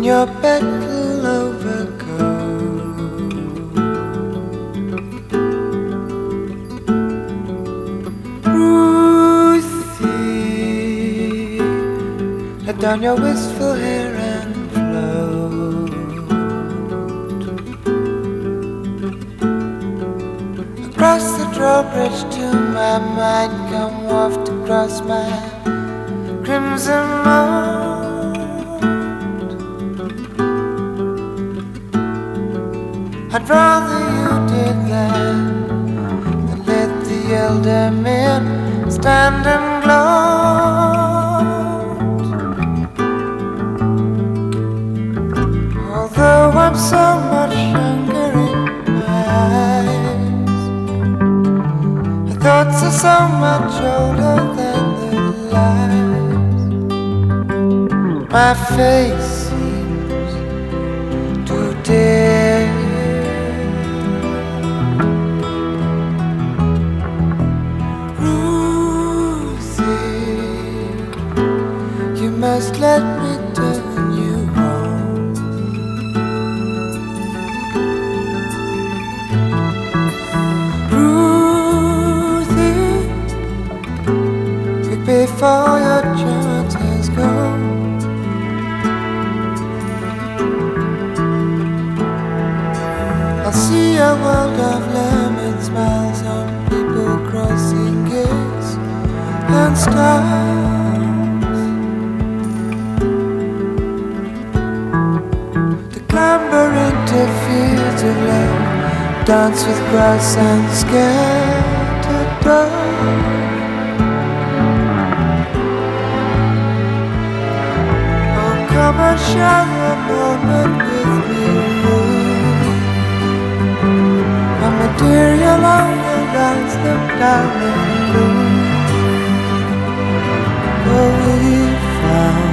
your petal overcoat. Ruthie, let down your wistful hair and float across the drawbridge to my mind. Come waft across my crimson moat. I'd rather you did that than let the elder men stand and gloat. Although I'm so much younger in my eyes, my thoughts are so much older than the lies. My face seems too dead. You must let me turn you on. Ruthie, quick before your chance has gone. I'll see a world of lemon smiles on people crossing gates and stars. Clamber into fields of love, dance with grass and scattered dove. Oh, come and share a moment with me. Oh, my dear, you'll only dance them down in blue. Oh, we found